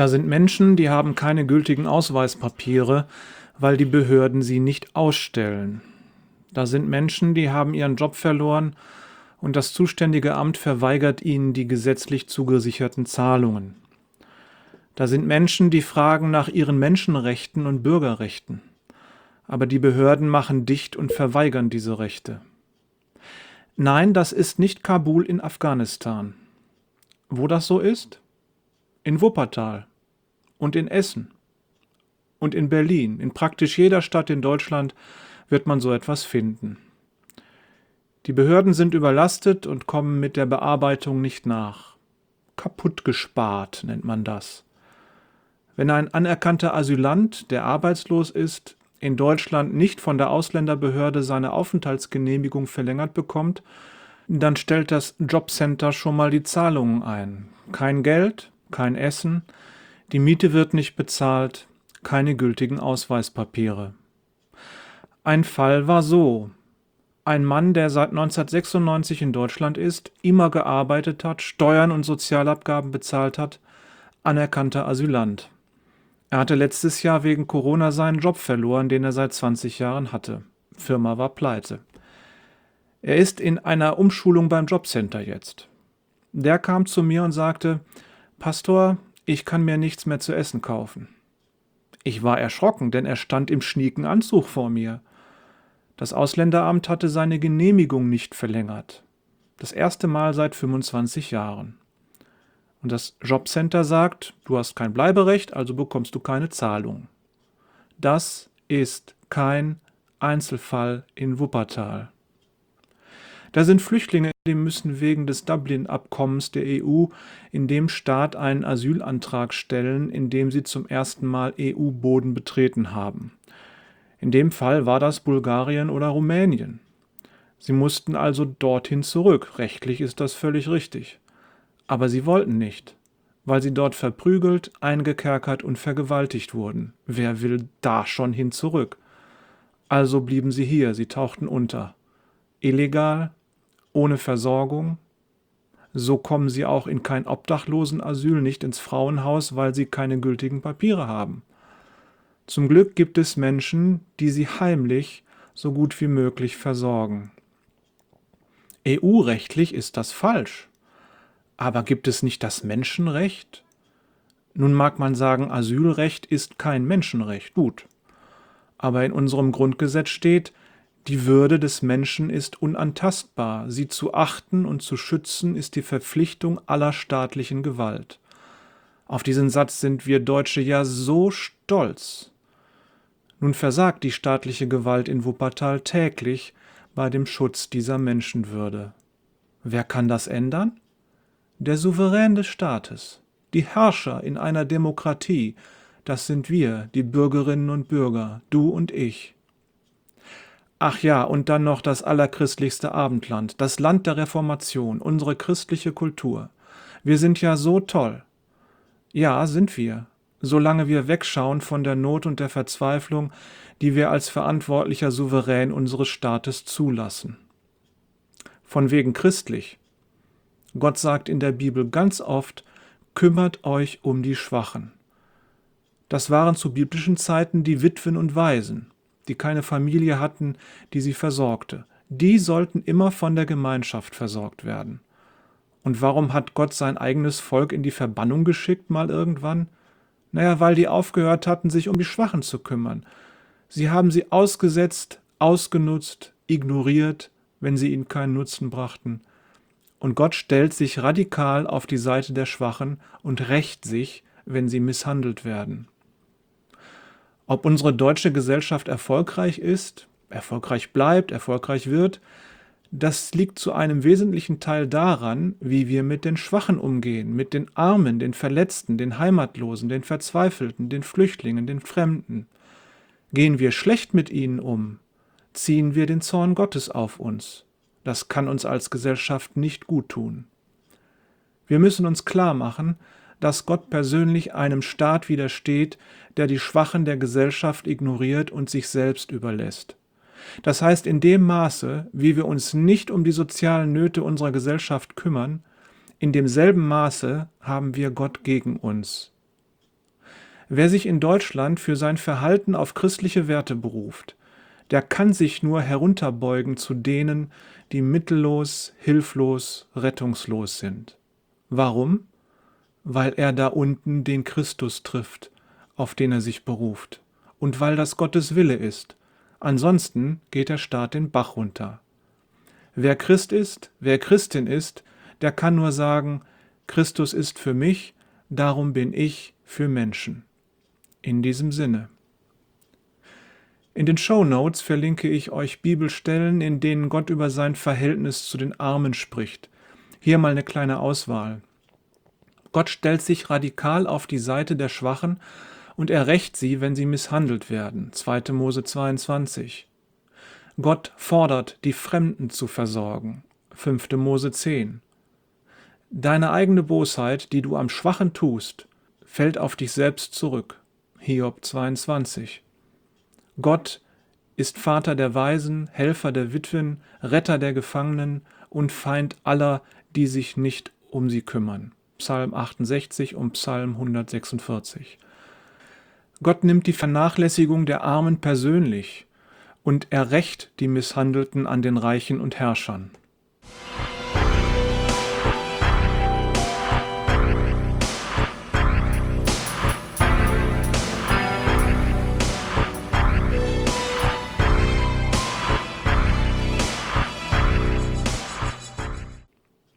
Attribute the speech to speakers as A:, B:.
A: Da sind Menschen, die haben keine gültigen Ausweispapiere, weil die Behörden sie nicht ausstellen. Da sind Menschen, die haben ihren Job verloren und das zuständige Amt verweigert ihnen die gesetzlich zugesicherten Zahlungen. Da sind Menschen, die fragen nach ihren Menschenrechten und Bürgerrechten. Aber die Behörden machen dicht und verweigern diese Rechte. Nein, das ist nicht Kabul in Afghanistan. Wo das so ist? In Wuppertal und in Essen und in Berlin. In praktisch jeder Stadt in Deutschland wird man so etwas finden. Die Behörden sind überlastet und kommen mit der Bearbeitung nicht nach. Kaputt gespart nennt man das. Wenn ein anerkannter Asylant, der arbeitslos ist, in Deutschland nicht von der Ausländerbehörde seine Aufenthaltsgenehmigung verlängert bekommt, dann stellt das Jobcenter schon mal die Zahlungen ein. Kein Geld, kein Essen, die Miete wird nicht bezahlt, keine gültigen Ausweispapiere. Ein Fall war so: Ein Mann, der seit 1996 in Deutschland ist, immer gearbeitet hat, Steuern und Sozialabgaben bezahlt hat, anerkannter Asylant. Er hatte letztes Jahr wegen Corona seinen Job verloren, den er seit 20 Jahren hatte. Firma war pleite. Er ist in einer Umschulung beim Jobcenter jetzt. Der kam zu mir und sagte: Pastor, ich kann mir nichts mehr zu essen kaufen. Ich war erschrocken, denn er stand im schnieken Anzug vor mir. Das Ausländeramt hatte seine Genehmigung nicht verlängert. Das erste Mal seit 25 Jahren. Und das Jobcenter sagt, du hast kein Bleiberecht, also bekommst du keine Zahlung. Das ist kein Einzelfall in Wuppertal. Da sind Flüchtlinge, die müssen wegen des Dublin-Abkommens der EU in dem Staat einen Asylantrag stellen, in dem sie zum ersten Mal EU-Boden betreten haben. In dem Fall war das Bulgarien oder Rumänien. Sie mussten also dorthin zurück. Rechtlich ist das völlig richtig. Aber sie wollten nicht, weil sie dort verprügelt, eingekerkert und vergewaltigt wurden. Wer will da schon hin zurück? Also blieben sie hier, sie tauchten unter. Illegal, ohne Versorgung. So kommen sie auch in kein Obdachlosenasyl, nicht ins Frauenhaus, weil sie keine gültigen Papiere haben. Zum Glück gibt es Menschen, die sie heimlich so gut wie möglich versorgen. EU-rechtlich ist das falsch. Aber gibt es nicht das Menschenrecht? Nun mag man sagen, Asylrecht ist kein Menschenrecht. Gut. Aber in unserem Grundgesetz steht, die Würde des Menschen ist unantastbar. Sie zu achten und zu schützen ist die Verpflichtung aller staatlichen Gewalt. Auf diesen Satz sind wir Deutsche ja so stolz. Nun versagt die staatliche Gewalt in Wuppertal täglich bei dem Schutz dieser Menschenwürde. Wer kann das ändern? Der Souverän des Staates, die Herrscher in einer Demokratie, das sind wir, die Bürgerinnen und Bürger, du und ich. Ach ja, und dann noch das allerchristlichste Abendland, das Land der Reformation, unsere christliche Kultur. Wir sind ja so toll. Ja, sind wir, solange wir wegschauen von der Not und der Verzweiflung, die wir als verantwortlicher Souverän unseres Staates zulassen. Von wegen christlich. Gott sagt in der Bibel ganz oft, kümmert euch um die Schwachen. Das waren zu biblischen Zeiten die Witwen und Waisen, die keine Familie hatten, die sie versorgte. Die sollten immer von der Gemeinschaft versorgt werden. Und warum hat Gott sein eigenes Volk in die Verbannung geschickt mal irgendwann? Naja, weil die aufgehört hatten, sich um die Schwachen zu kümmern. Sie haben sie ausgesetzt, ausgenutzt, ignoriert, wenn sie ihnen keinen Nutzen brachten. Und Gott stellt sich radikal auf die Seite der Schwachen und rächt sich, wenn sie misshandelt werden. Ob unsere deutsche Gesellschaft erfolgreich ist, erfolgreich bleibt, erfolgreich wird, das liegt zu einem wesentlichen Teil daran, wie wir mit den Schwachen umgehen, mit den Armen, den Verletzten, den Heimatlosen, den Verzweifelten, den Flüchtlingen, den Fremden. Gehen wir schlecht mit ihnen um, ziehen wir den Zorn Gottes auf uns. Das kann uns als Gesellschaft nicht gut tun. Wir müssen uns klar machen, dass Gott persönlich einem Staat widersteht, der die Schwachen der Gesellschaft ignoriert und sich selbst überlässt. Das heißt, in dem Maße, wie wir uns nicht um die sozialen Nöte unserer Gesellschaft kümmern, in demselben Maße haben wir Gott gegen uns. Wer sich in Deutschland für sein Verhalten auf christliche Werte beruft, der kann sich nur herunterbeugen zu denen, die mittellos, hilflos, rettungslos sind. Warum? Weil er da unten den Christus trifft, auf den er sich beruft, und weil das Gottes Wille ist. Ansonsten geht der Staat den Bach runter. Wer Christ ist, wer Christin ist, der kann nur sagen, Christus ist für mich, darum bin ich für Menschen. In diesem Sinne. In den Shownotes verlinke ich euch Bibelstellen, in denen Gott über sein Verhältnis zu den Armen spricht. Hier mal eine kleine Auswahl. Gott stellt sich radikal auf die Seite der Schwachen und er rächt sie, wenn sie misshandelt werden. 2. Mose 22. Gott fordert, die Fremden zu versorgen. 5. Mose 10. Deine eigene Bosheit, die du am Schwachen tust, fällt auf dich selbst zurück. Hiob 22. Gott ist Vater der Waisen, Helfer der Witwen, Retter der Gefangenen und Feind aller, die sich nicht um sie kümmern. Psalm 68 und Psalm 146. Gott nimmt die Vernachlässigung der Armen persönlich und er rächt die Misshandelten an den Reichen und Herrschern.